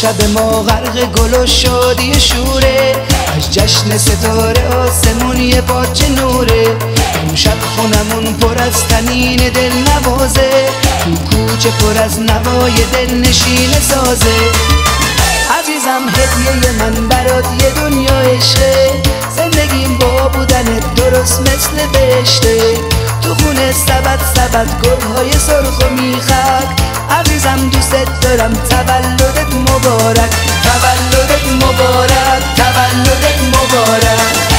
شب ما غرق گل و شادی شوره، از جشن ستاره آسمون یه پاچه نوره. امشب خونمون پر از طنین دل نوازه، تو کوچه پر از نوای دل نشین سازه. عزیزم هدیه من برات یه دنیا عشقه، زندگیم با بودنت درست مثل بهشته. تو خونه سبد گلهای سرخ و میخک، عزیزم دوست دارم تولدت مبارک، تولدت مبارک، تولدت مبارک.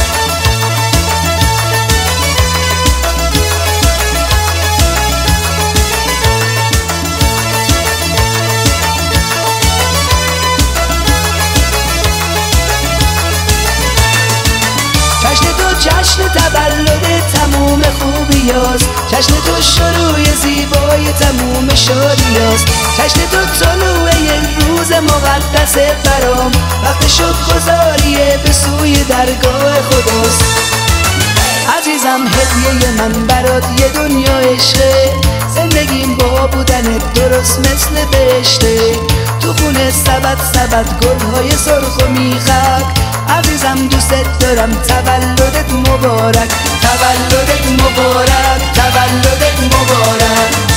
جشن تولد تموم خوبیاست، جشن تو شروع زیبای تموم شادیاست، جشن تو طلوع یک روز مقدس برام، وقت شکرگزاریه به سوی درگاه خداست. عزیزم هدیه من برات یه دنیا عشقه، زندگیم با بودنت درست مثل بهشته. تو خونه سبد گلهای سرخ و میخک، عزیزم دوست دارم تولدت مبارک، تولدت مبارک، تولدت مبارک.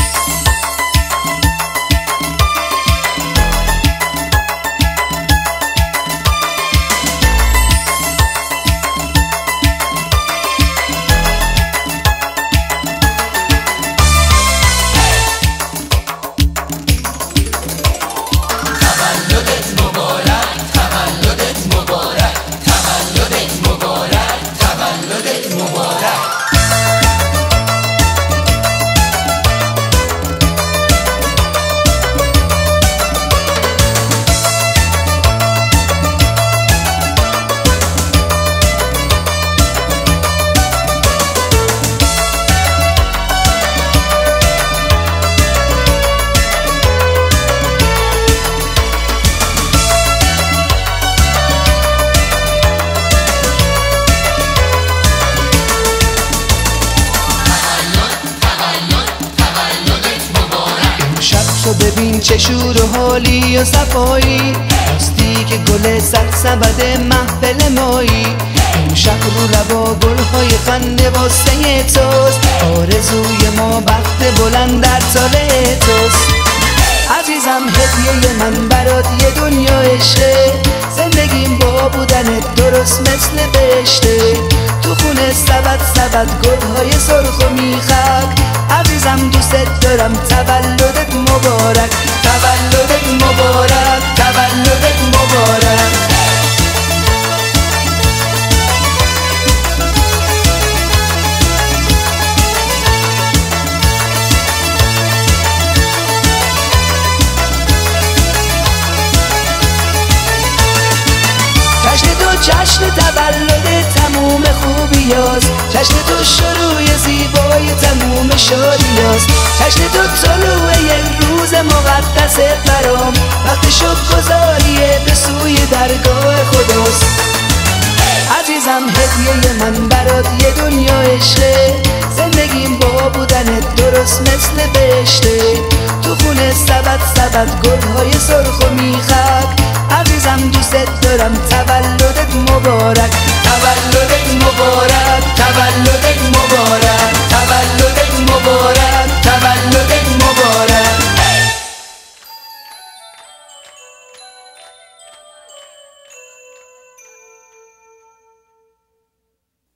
ببین چه شور و حالی و صفایی، راستی که گل سبد محفل مایی. امشب رو لبا گلهای خنده واسه توست، آرزوی ما بخت بلند در سال توست. عزیزم هدیه من برات یه دنیا عشقه، زندگیم با بودنت درست مثل بهشته. تو خونه سبد گلهای سرخ و میخک، عزیزم دوست دارم تولدت مبارک، تولدت مبارک، تولدت مبارک. جشن تولد تموم خوبیاست، جشن تو شروع زیبای تموم شادیاست، جشن تو طلوع یک روز مقدس برام، وقت شکرگزاریه به سوی درگاه خداست. عزیزم هدیه من برات یه دنیا عشقه، زندگیم با بودنت درست مثل بهشته. تو خونه سبد گلهای سرخ و میخک، عزیزم دوست دارم تولدت مبارک، تولدت مبارک، تولدت مبارک.